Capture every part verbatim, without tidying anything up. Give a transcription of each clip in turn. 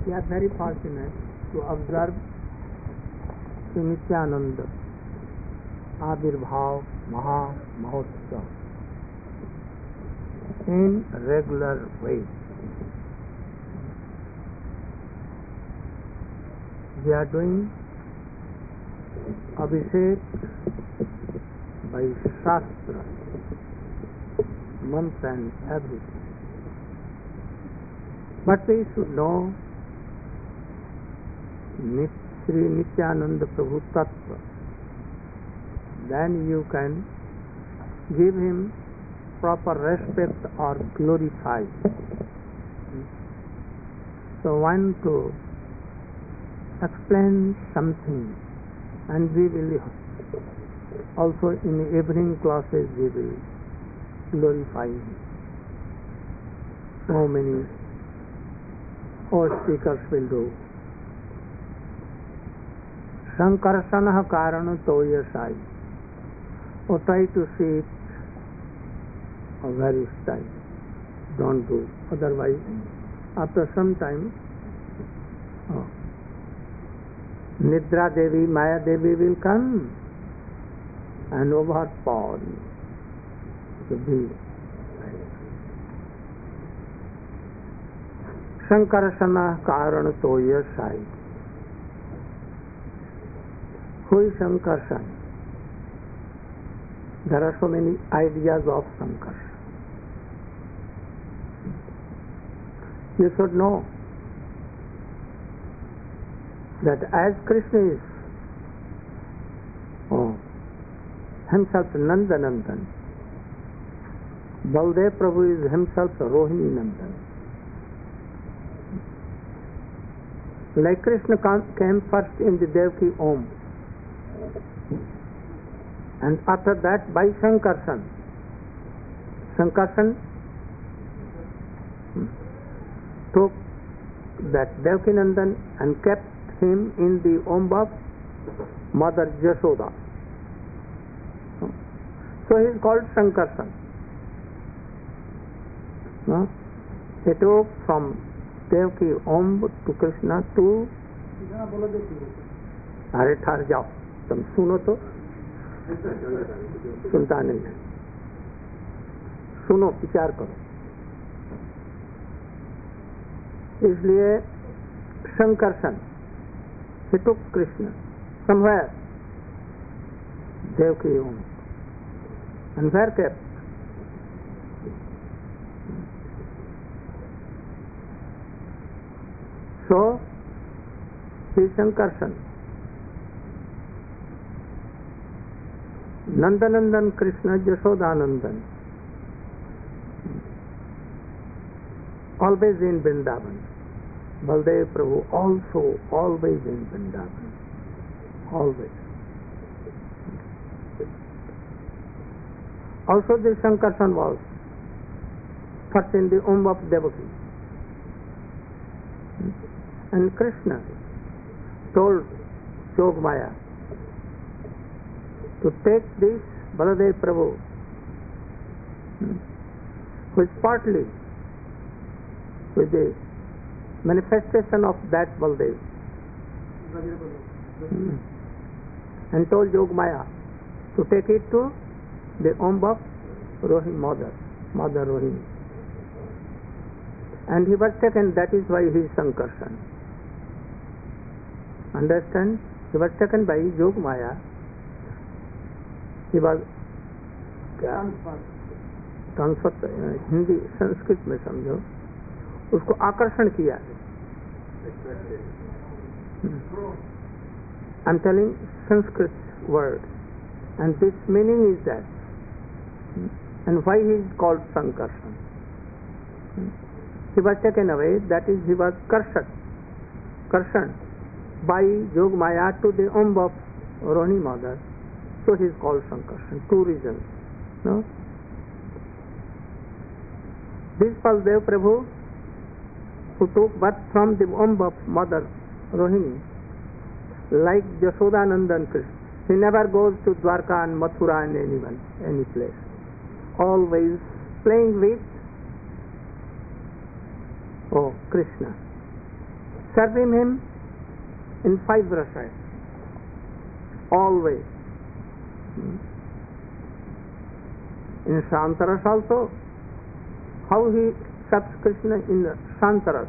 We are very fortunate to observe Sri Nityananda Avirbhav Maha Mahotsav in regular way. We are doing Abhishek by Shastra, month and everything. But we should know Sri Nityananda Prabhu Tattva. Then you can give him proper respect or glorify. So one to explain something, and we will also in the evening classes we will glorify him. So many all speakers will do. Sankarsanah karana toyasai. Or try to see it a very style. Don't do. Otherwise, after some time, oh, Nidra Devi, Maya Devi will come and overpower you. So be Sankarasana Karana Toya Sai. Who is Sankarsana? There are so many ideas of Sankarsana. You should know that as Krishna is oh, himself Nanda Nandan, Baldev Prabhu is himself Rohini Nandan. Like Krishna came first in the Devaki Om, and after that by Sankarsan. Sankarsan took that Devaki Nandan and kept him in the Om of Mother Jashoda. So he is called Sankarsan. No? He took from Devaki Om to Krishna to अरे ठहर जाओ तुम सुनो तो सुनता नहीं है सुनो विचार करो इसलिए Sankarshan he took Krishna somewhere Devaki Om and where kept so he is Sankarsana. Nandanandan Krishna Jashodanandan, always in Vrindavan. Baldev Prabhu also always in Vrindavan. Always. Also this Sankarsana was first in the womb of Devaki. And Krishna told Yogmaya to take this Baladev Prabhu, who is partly with the manifestation of that Baladev, and told Yogmaya to take it to the womb of Rohini Mother, Mother Rohini. And he was taken, that is why he is Sankarsana. Understand? He was taken by Yogmaya. He was transfer Hindi Sanskrit में समझो उसको आकर्षण किया I am telling Sanskrit word and this meaning is that and why he is called Sankarshan he was taken away, that is he was karshan karshan by Yogmaya to the womb of Rohini Mother. So he is called Sankarsana. Two reasons. No? This Baldev Prabhu, who took birth from the womb of Mother Rohini, like Jashodanandan Krishna, he never goes to Dwarka and Mathura and anyone, any place. Always playing with oh Krishna. serving him in five rasas, always. In Shantaras also, how he serves Krishna in Shantaras.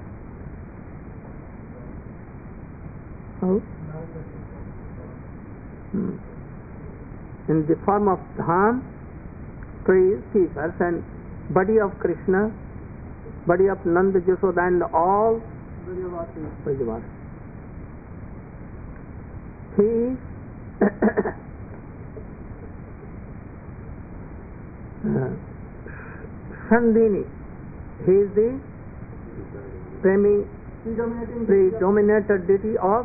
How? Hmm. In the form of dham, trees, keepers, and body of Krishna, body of Nanda, Yashoda, and all Brajavasi. He uh, Sandini, he is the premi, predominated deity of,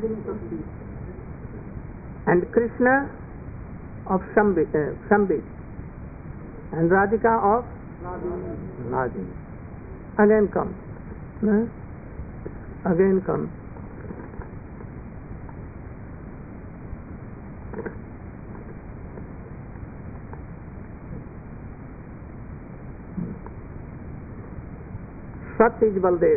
and Krishna of Shambhi, uh, Shambhi and Radhika of Radhi. Again come. Uh, again come. Sat is Baldev,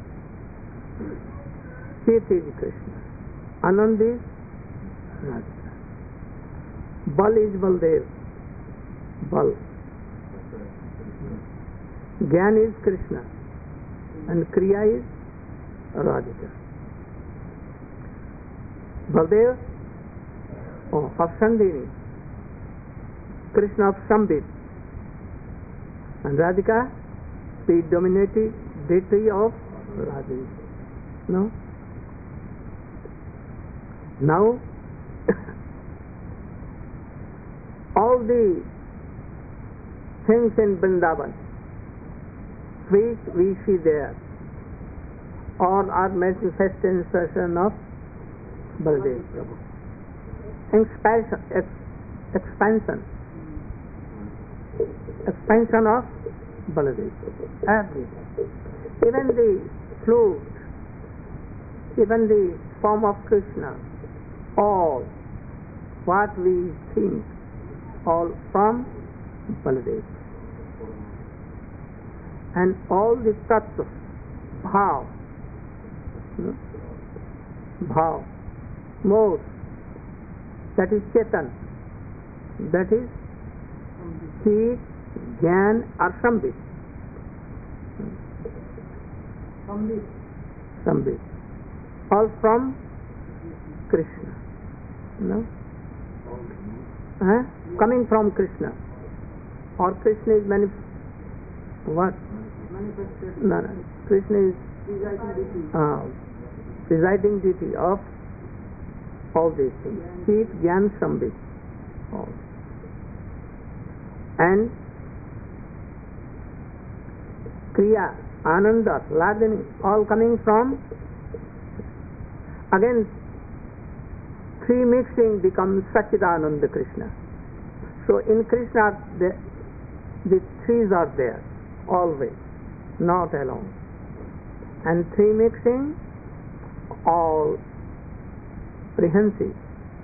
Chit is Krishna, Anand is Radhika, Bal is Baldev, Bal, Gyan is Krishna, and Kriya is Radhika. Baldev oh, of Sandini, Krishna of Shambhit, and Radhika, the dominating deity of Radha. No? Now, all the things in Vrindavan which we see there all are manifestation of Baladev Prabhu. Expansion, ex- expansion, expansion of Baladev Prabhu. Everything. Even the flute, even the form of Krishna, all what we think, all from Baladev. And all the tattva, bhav, hmm? bhav, more, that is Chetan, that is Chit, Gyan or Sambhit. Sambhit. Sambhit. All from Krishna. No? Huh? Coming from Krishna. Or Krishna is manif- what? Manifested. No, no. Krishna is uh, presiding deity of all these things. Chit, Gyan, Sambhit. All. And Kriya, Ananda, Ladini, all coming from, again, three mixing becomes Sachidananda Krishna. So in Krishna, the, the threes are there, always, not alone. And three mixing, all comprehensive,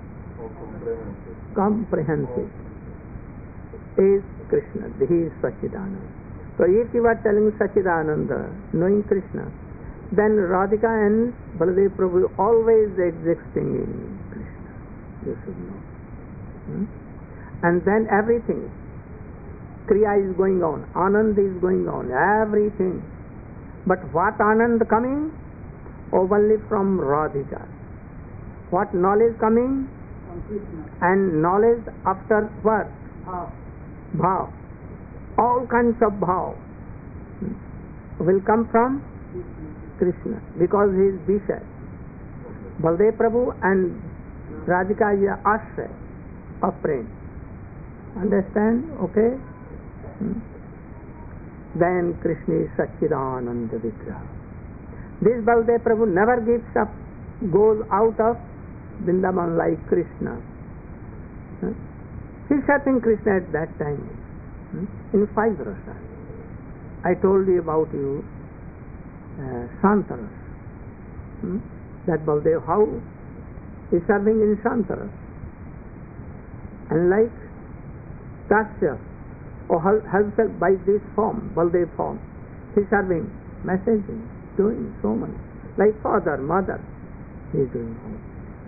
comprehensive, is Krishna, he is Sachidananda. So if you are telling Sachidananda, knowing Krishna, then Radhika and Baladev Prabhu always existing in Krishna. You should know. Hmm? And then everything, Kriya is going on, Anand is going on, everything. But what Anand coming? Only from Radhika. What knowledge coming? From Krishna. And knowledge after what? Bhav. Bhav. All kinds of bhav will come from Krishna because he is Vishay. Baldev Prabhu and Radhika is Ashray of prem. Understand? Okay? Hmm. Then Krishna is Sachidananda Vigraha. This Baldev Prabhu never gives up, goes out of Vrindavan like Krishna. Hmm. He is serving Krishna at that time. Hmm? In five rasas. I told you about you uh, Shantaras. Hmm? That Baldev, how is serving in Shantaras. And like Kasya, or himself by this form, Baldev form, he is serving, messaging, doing so much. like father, mother. He is doing all.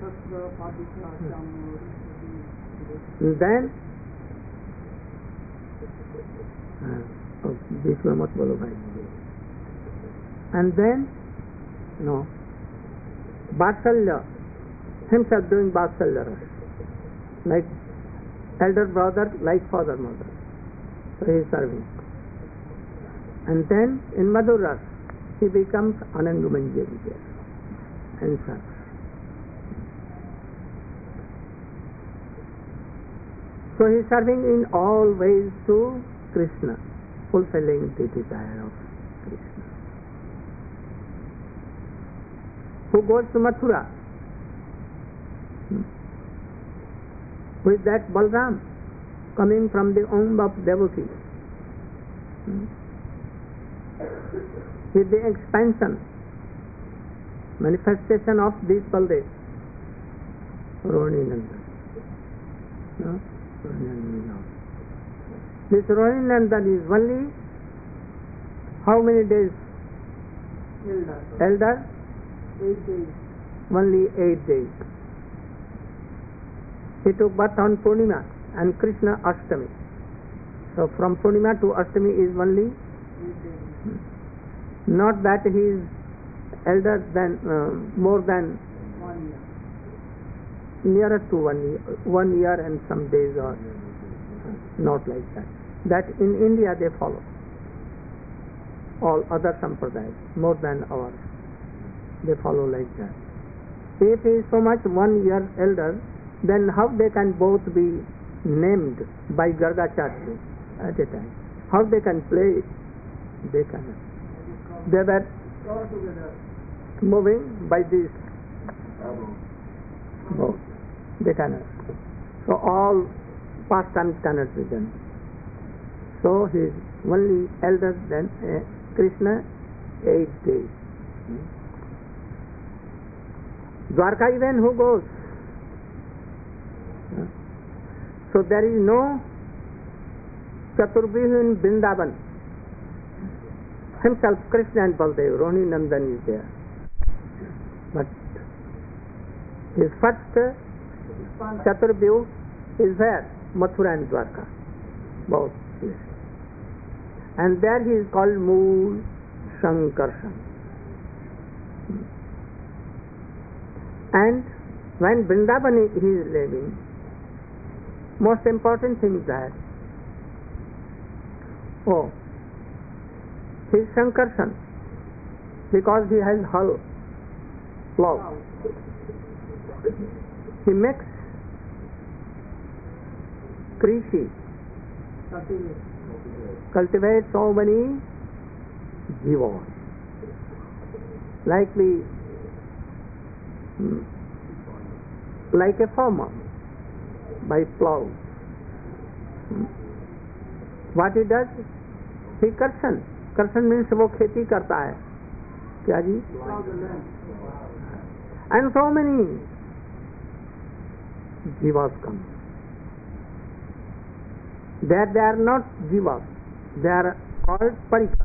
And then uh, oh, बीच में मत बोलो भाई. And then no, Vatsalya, himself doing Vatsalya, like elder brother, like father, mother. So he is serving. And then in Madhura, he becomes Anandamanjari there and serves. So he is serving in all ways to Krishna, fulfilling the desire of Krishna. Who goes to Mathura? Who is that? Balram, coming from the womb of devotee. With the expansion, manifestation of this Baldev, Rohini Nandan. No? This Rohini Nandan is only how many days? Elder. Elder? Eight days. Only eight days. He took birth on Purnima and Krishna Ashtami. So from Purnima to Ashtami is only eight days. Not that he is elder than uh, more than one year. Nearer to one year, one year and some days, or not like that. That in India they follow. All other sampradayas, more than ours, they follow like that. If he is so much one year elder, then how they can both be named by Gargacharya at a time? How they can play? They cannot. They were moving by this both. They cannot. So all pastimes cannot be done. So he is only elder than uh, Krishna eight days. Dwarka even who goes? So there is no Chaturvyuh in Vrindavan. Himself, Krishna and Baldev, Rohini Nandan is there. But his first Chaturvyuh is where? Mathura and Dwarka. Both. Yes. And there he is called Mool Shankarshan. And when Vrindavan he is living, most important thing is that, oh, he is Shankarshan because he has hull, plow. He makes krishi, cultivate so many jivas. Like we, like a farmer by plow. What he does? He karshan. Karshan means वो खेती करता है. क्या जी? And so many jivas come. There they are not jivas. They are called parikar.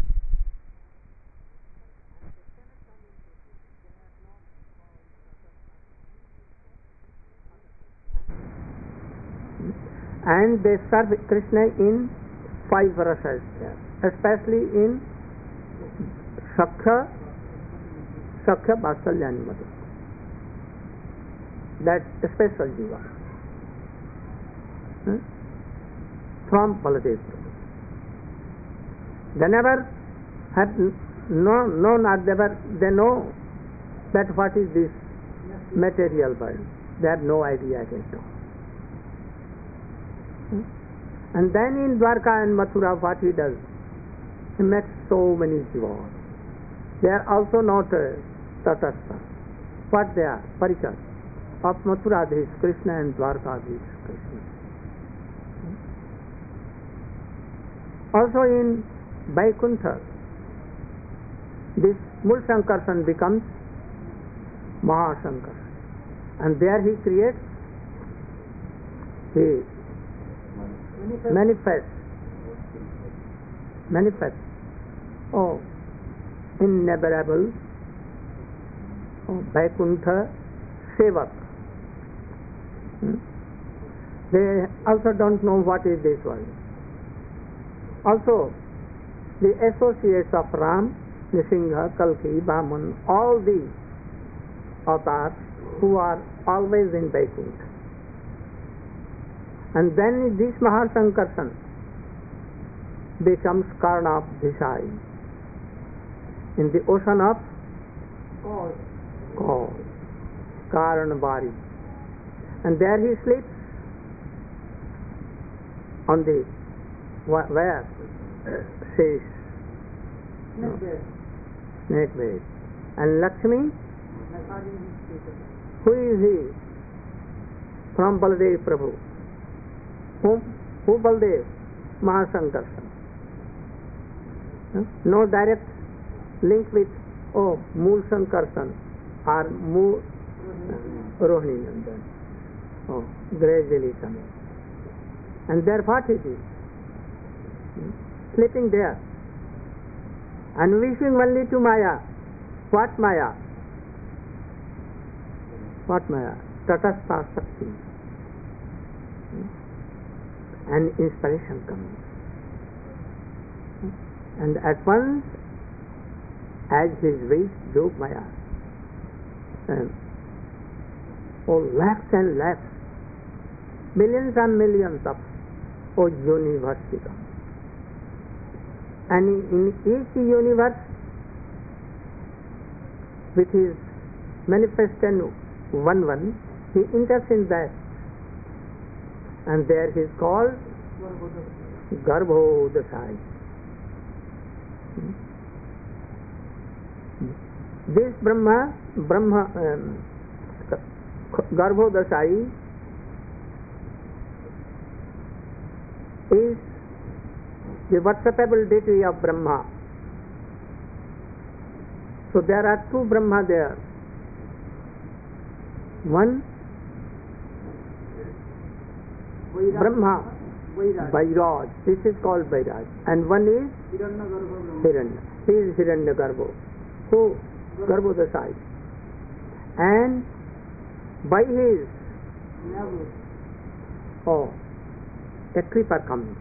And they serve Krishna in five rasas there, especially in Sakha, Sakha Vatsalyani Madhura. That special jiva hmm? from Baladev. They never have no, known or they, were, they know that what is this material world. They have no idea at all. And then in Dwarka and Mathura, what he does? He makes so many jivas. They are also not uh, tatastha. What they are? Parikar. Of Mathura there is Krishna and Dwarka there is Krishna. Also in Vaikuntha, this Mul Shankarshan becomes Mahashankarshan. And there he creates, he manifest, manifest, oh, innumerable oh, Vaikuntha Sevak. Hmm? They also don't know what is this world. Also, the associates of Ram, Nrsimha, Kalki, Vaman, all these avatars who are always in Vaikuntha. And then this Mahasankarsana becomes Karna of Dhisai in the ocean of cause, Karanvari. And there he sleeps on the where? Says no. Snake bed. And Lakshmi, who is he? From Baladev Prabhu. Who? Who Baladev? Mahasankarsana. No direct link with oh Mool Sankarsana or Mool Rohini Nandan. Oh, gradually coming. And there what it is? Sleeping there. And wishing only to Maya. What Maya? What Maya? Tatastha Shakti. And inspiration comes. And at once, as his wish, Jog Maya. And oh, lakhs and lakhs, millions and millions of oh universe become. And in each universe, with his manifestation one one, he enters in that. And there he is called Garbhodasai. This Brahma, Brahma, um, Garbhodasai is the worshipable deity of Brahma. So there are two Brahma there. One Vairaj. Brahma, Vairaj. Vairaj. This is called Vairaj. And one is Hiranya. He is Hiranyagarbho. Who? Garbhodasai. And by his oh, a creeper comes.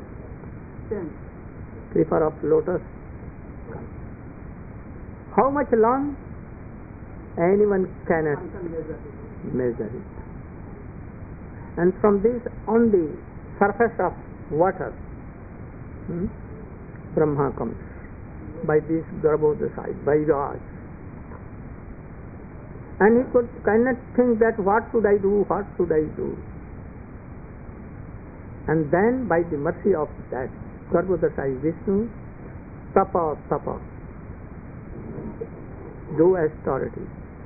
Creeper of lotus comes. How much long? Anyone cannot measure it. And from this, on the surface of water, hmm, Brahma comes by this Garbhodasai, by Raj. And he could cannot think that what should I do, what should I do. And then by the mercy of that Garbhodasai Vishnu, Tapa, Tapa, do austerity.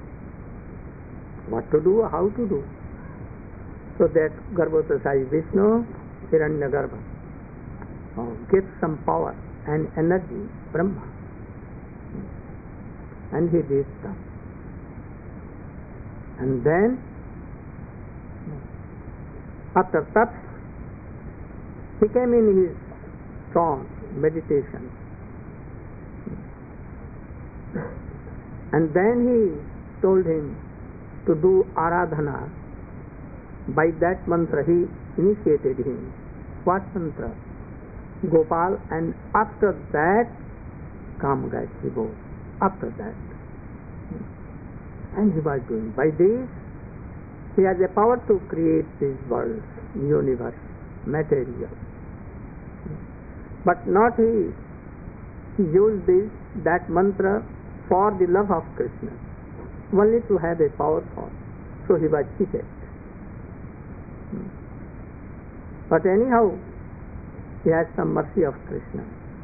What to do, how to do. So that Garbhodasai Vishnu, Hiranyagarbha, oh, gives some power and energy, Brahma. And he did stuff. And then, after that, he came in his trance, meditation. And then he told him to do Aradhana. By that mantra he initiated him. What mantra? Gopal. And after that, Kam Gayatri Go. After that. And he was doing. By this, he has the power to create this world, universe, material. But not he used this, that mantra for the love of Krishna, only to have a power for. So he was cheated. But anyhow, he has some mercy of Krishna.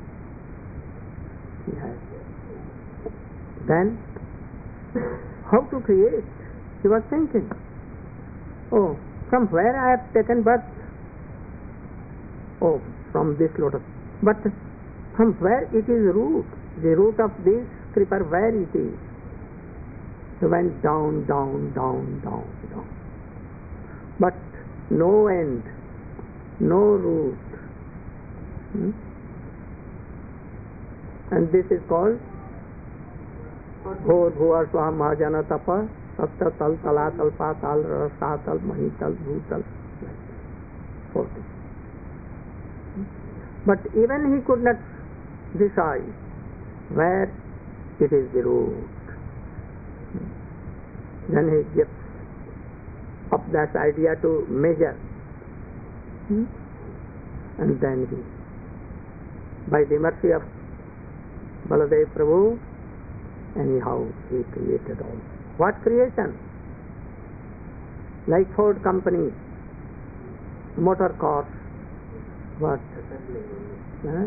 He has. Then, how to create? He was thinking, oh, from where I have taken birth? Oh, from this lotus. But from where it is root? The root of this creeper, where it is? He went down, down, down, down, down. But no end, no root. Hmm? And this is called Bhur Bhuvar Swaha Mahajana Tapa Sapta Tal Talatal Patal Rasatal Mahital Bhutal. forty. But even he could not decide where it is the root. Then he gives up that idea to measure. And then he, by the mercy of Baladev Prabhu, anyhow he created all. What creation? Like Ford company, motor cars, what? Huh?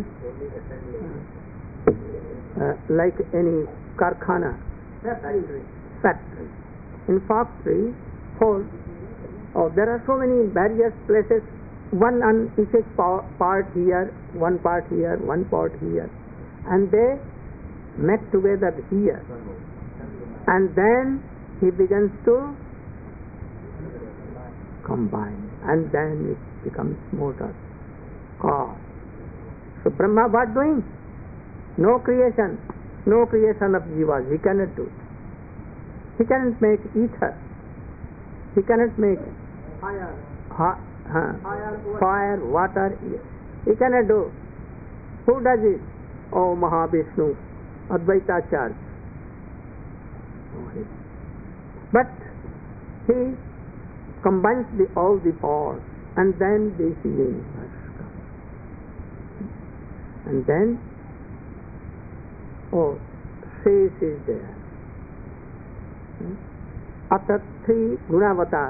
Uh, like any karkhana, factory. factory. In factory, Ford, oh, there are so many various places, one on each part here, one part here, one part here, and they met together here, and then he begins to combine, and then it becomes motor, car. So Brahma what doing? No creation, no creation of jivas, he cannot do it. He cannot make ether, he cannot make fire, ha, ha, fire, fire, water, he cannot do. Who does it? Oh, Mahavishnu, Advaita Charge. But he combines the, all the powers, and then this universe comes. And then, oh, Shesh is there. After three Gunavatar,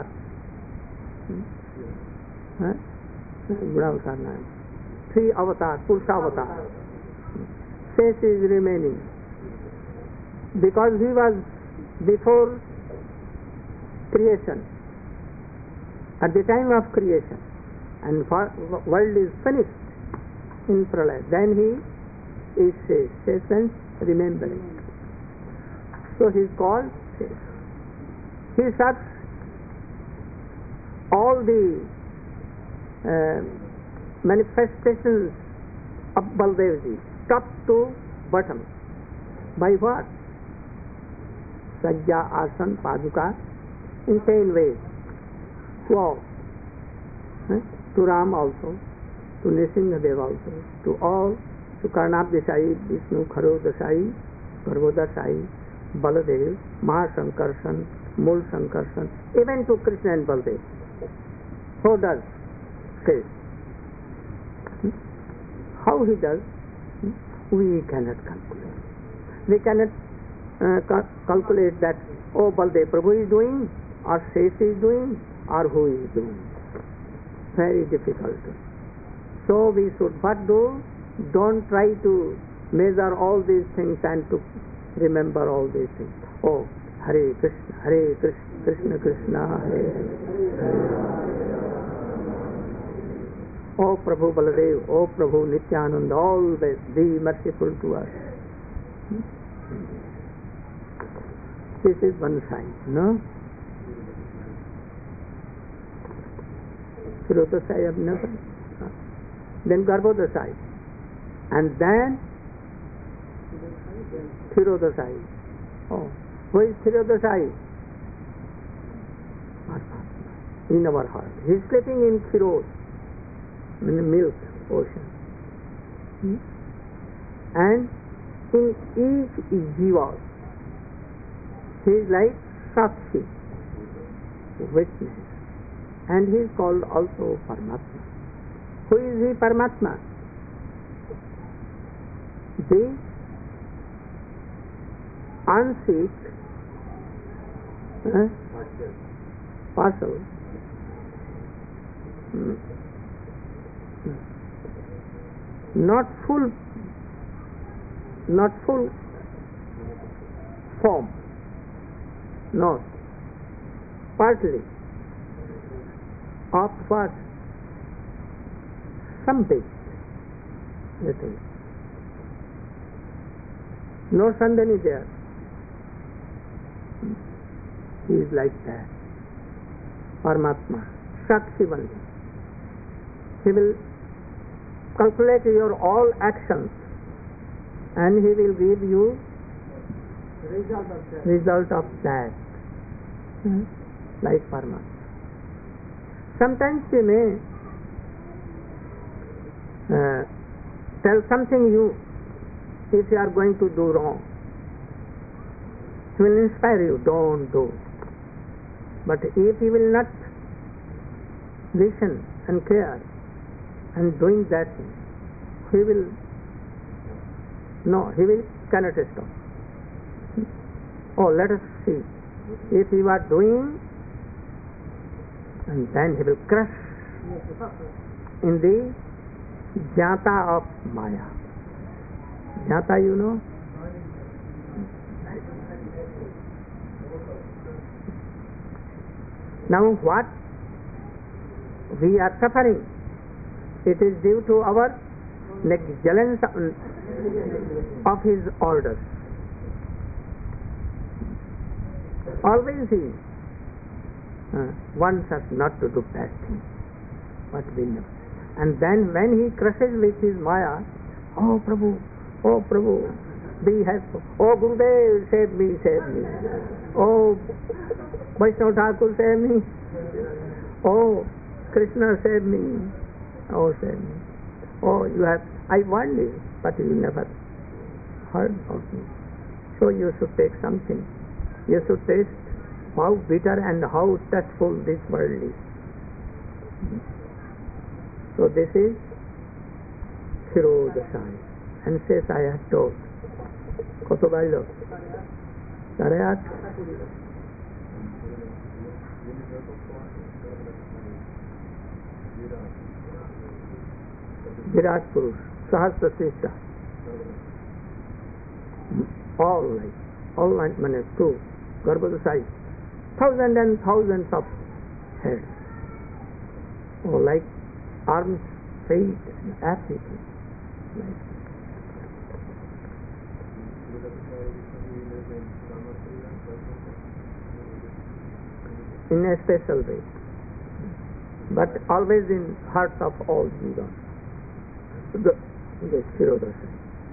huh? Gunavatar name, three avatar, Purusha avatar, Shesh is remaining, because he was before creation, at the time of creation, and world is finished in Pralaya, then he is Shesh. Shesh means remembering. So he is called Shesh. He serves all the uh, manifestations of Baldevji, top to bottom. By what? Sajja, Asan, Paduka, in ten ways. To all. Eh? To Ram also, to Nrsimhadev also, to all, to Karnab Desai, Vishnu, Kharo Desai, Garbhoda Sai, Baladev, Mahasankarshan, Mul Sankarshan, even to Krishna and Baladev. Who does? Says. How he does? We cannot calculate. We cannot uh, cal- calculate that, oh, Baladev Prabhu is doing, or Shesh is doing, or who is doing. Very difficult. So we should what do? Don't try to measure all these things and to remember all these things. Oh, Hare Krishna, Hare Krishna, Krishna Krishna, Hare Hare. Oh Prabhu Baladev, oh Prabhu Nityananda, always be merciful to us. This is one side, no? Kshirodasai Abhinava, then Garbhodasai, and then Kshirodasai. Oh, who is Kshirodasai? In our heart. He is sleeping in Kshirod, in the milk ocean. Hmm? And in each jiva, he is like Sakshi, witness. And he is called also Paramatma. Who is he, Paramatma? The unsick, uh, partial, mm, not full, not full form, not partly. Of what? Some bit. Little. No Sandhani there. He is like that. Paramatma. Sakshi only. He will calculate your all actions and he will give you result of that, result of that. Hmm? Like Parma. Sometimes we may uh, tell something you, if you are going to do wrong, he will inspire you, don't do. But if he will not listen and care and doing that thing, he will, no, he will cannot stop. Oh, let us see. If you are doing, and then he will crush in the jnata of Maya. Jnata, you know? Now what we are suffering, it is due to our negligence of his orders. Always he uh, wants us not to do bad things, but we know. And then when he crushes with his Maya, oh Prabhu, oh Prabhu, be helpful. Oh Gurudev, save me, save me. Oh Vaishnava Thakur, save me. Oh Krishna, save me. Oh, save me. Oh, you have, I warned you, but you never heard of me. So you should take something. You should taste how bitter and how tasteful this world is. So this is Shirodashai. And says, I have told. কত বাইল সাড়ে আট বিরাট পুরুষ সহস্র সৃষ্টা all like all like মানে two গর্ভদশাই thousand and thousands of heads, oh, like arms, feet, and everything. Like in a special way, but always in hearts of all jivas. The, the Shirodashai.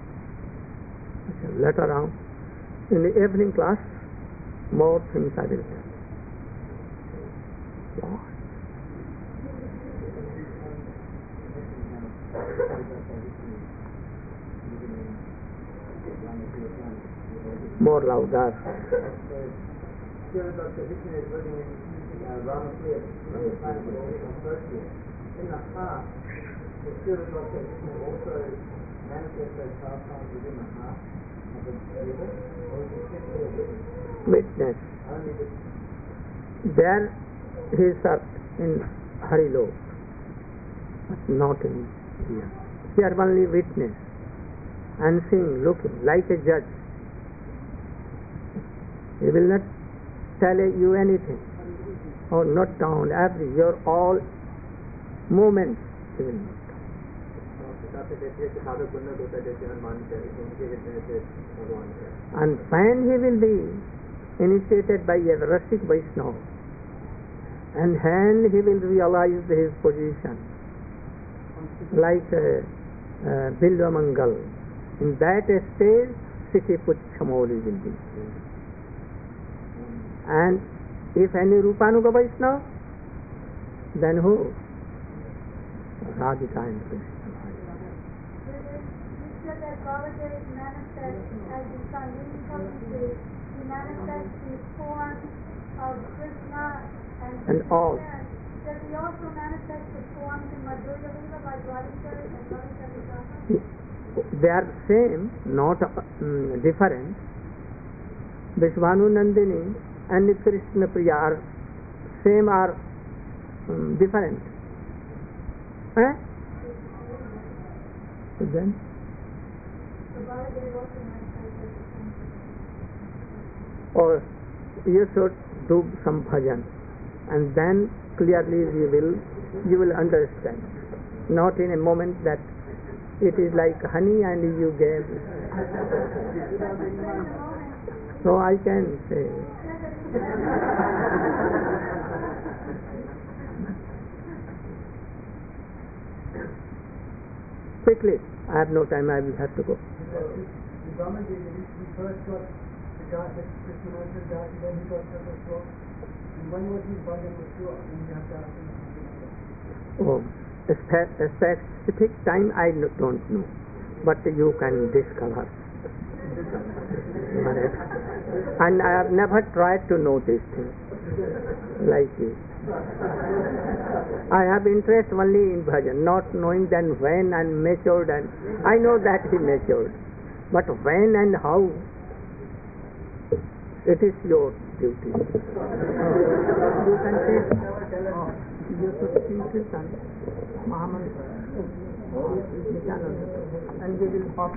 Later on, in the evening class, more things I will tell. Wow. More louder. In the heart, the spirit of Krishna also manifests itself within the heart of the believer, or is it witness? There he is in Harilok, but not in here. Here only witness and seeing, looking like a judge. He will not tell you anything or not down every your all movements he will not. And when he will be initiated by a Rasik Vaishnava, and when he will realize his position like a, a Bilva Mangal, in that stage Siti Puchamoli will be. And if any Rupanuga Vaishnava, then who? Radhika and Krishna. You said that Baladev manifests as the sun. When you come to say he manifests in the form of Krishna and, and all. Does he also manifest the forms in Madhurya Lila like Radhika and Radhika Vidyaha? They are same, not um, different. Vishvanu Nandini and Krishna Priya are same or um, different. Eh? So then? Or you should do some bhajan, and then clearly you will you will understand. Not in a moment that it is like honey and you gave. So I can say. Quickly, I have no time, I will have to go. Josh, Krishna mentioned Josh, and then he goes to the floor. And when was his body mature? When you have Josh and Oh, a, spe- a specific time I no- don't know, but you can discover. And I have never tried to know these things like you. I have interest only in bhajan, not knowing then when and matured, and I know that he matured, but when and how, it is your duty. You can say, oh, you should sing Kirtan, Mahamantra, and we will offer.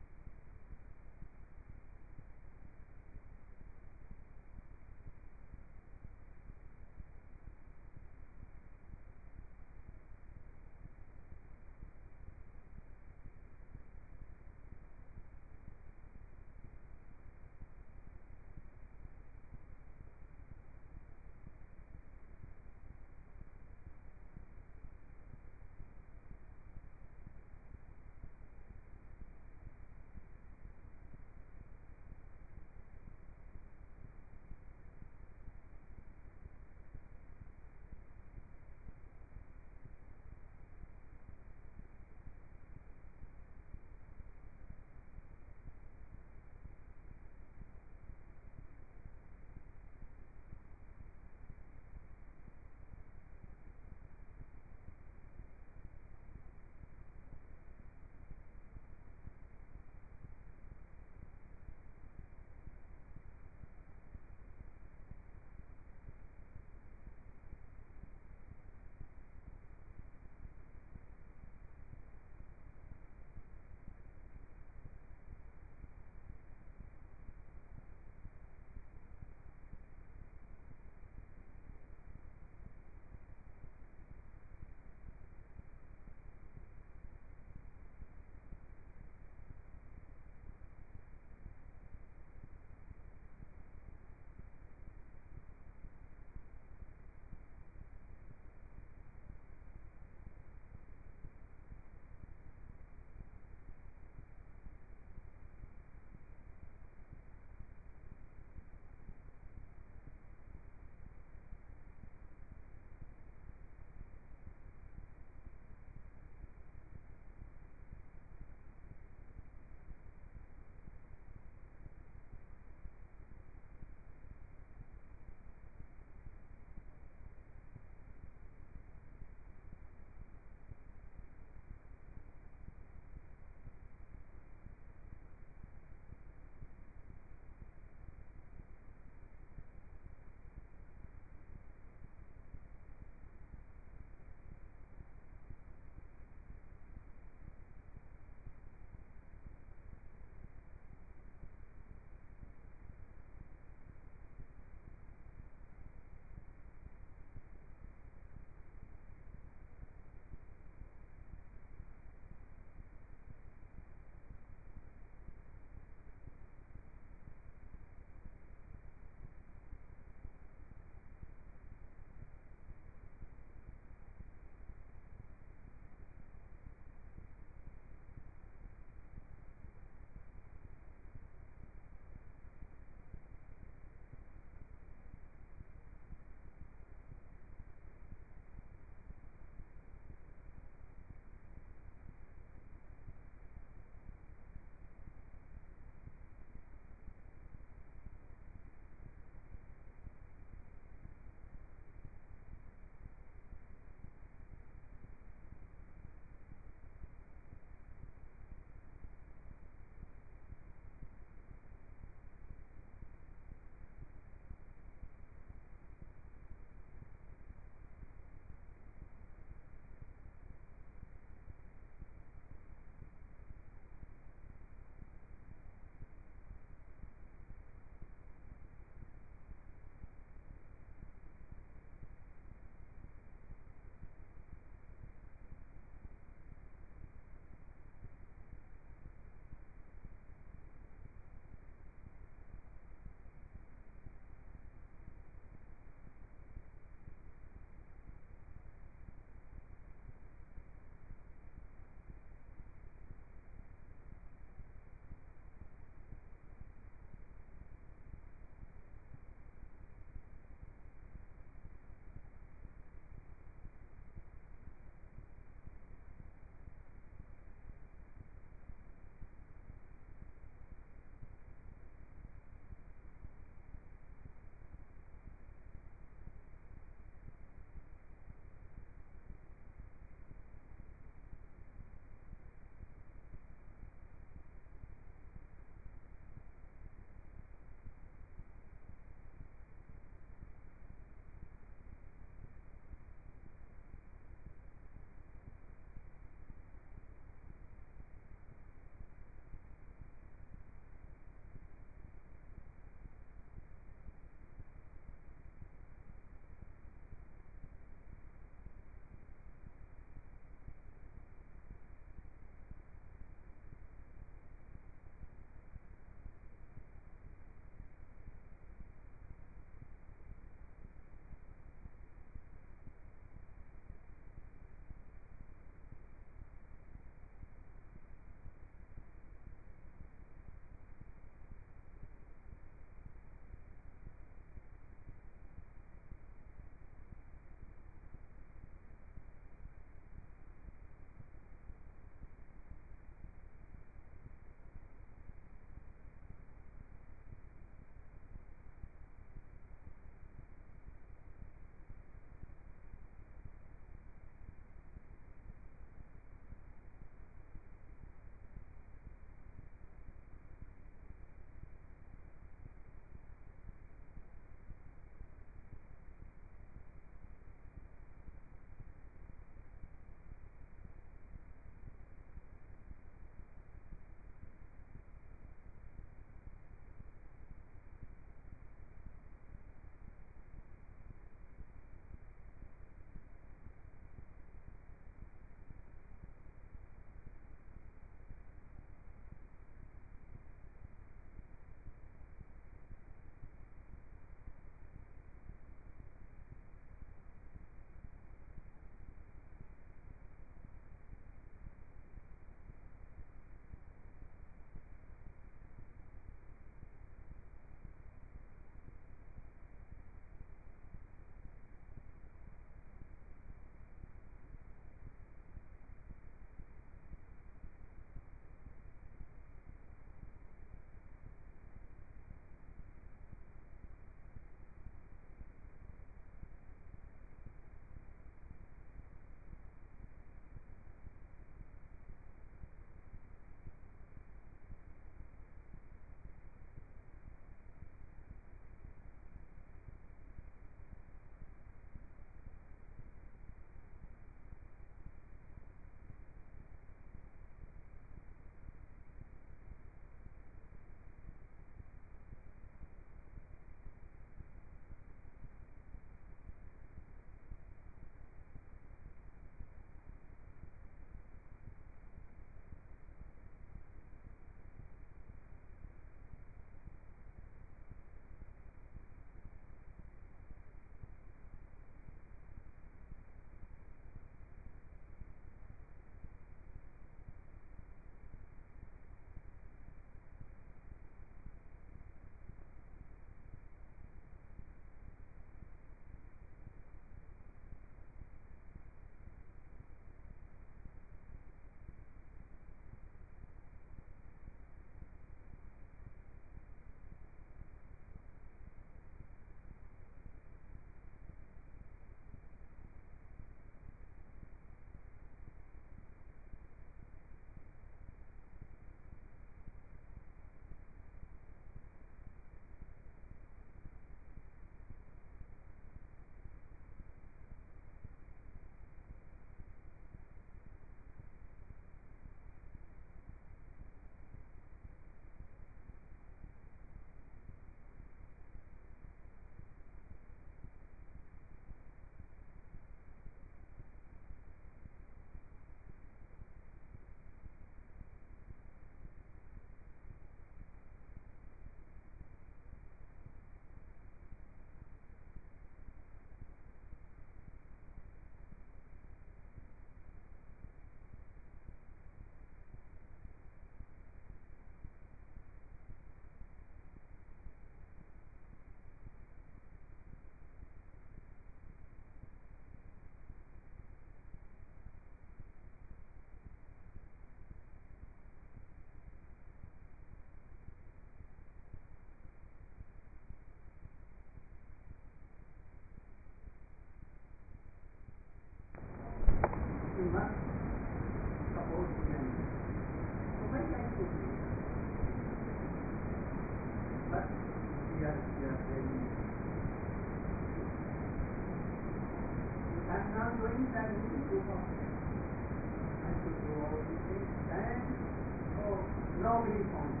If I'm not doing that, who will do for me? I should do all these things, and oh, nobody for me.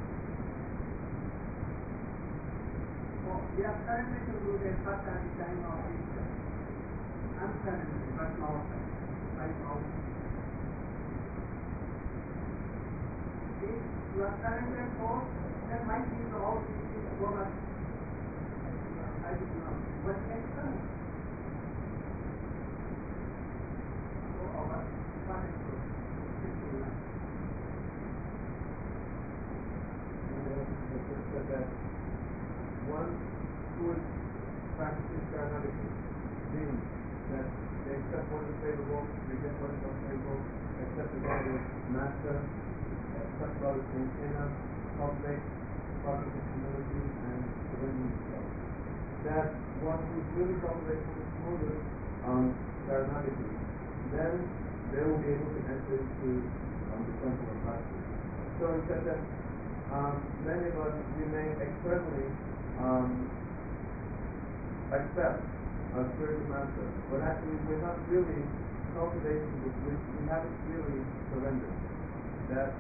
Oh, we are currently to do the first at the time of Easter. I'm currently, but not right now. If you are currently for, then might be all these things go back. I do not. What can come? So our starting to that one who is practicing Karanadiki means that they accept what is favorable, reject what is unfavorable, accept the God as master, accept God as maintainer, cultivate positive humility, and surrender himself. That one who is really cultivating the smoother um, Karanadiki, then they will be able to enter into um, the temple of Bhakti. So he said that Um, many of us, we may externally um, accept a spiritual master, but actually we're not really cultivating the we, we haven't really surrendered. That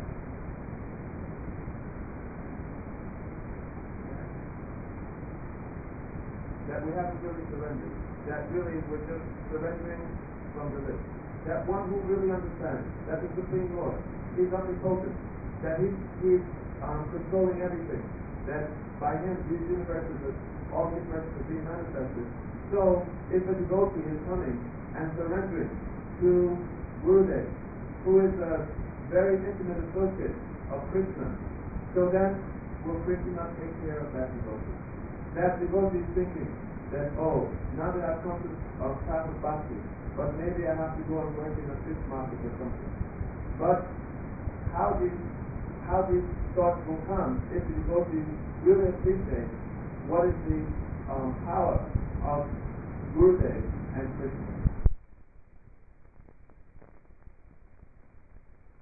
that we haven't really surrendered. That really we're just surrendering from the lips. That one who really understands that the Supreme Lord, He's omnipotent, that He He's Um, controlling everything, that by Him these universes, all the universes are being manifested. So, if a devotee is coming and surrendering to Gurudev, who is a very intimate associate of Krishna, so then will Krishna not take care of that devotee? That devotee is thinking that, oh, now that I've come to a path of bhakti, but maybe I have to go and work in a fish market or something. But how these how these thoughts will come if the devotee really appreciate what is the um, power of Gurudev and Krishna.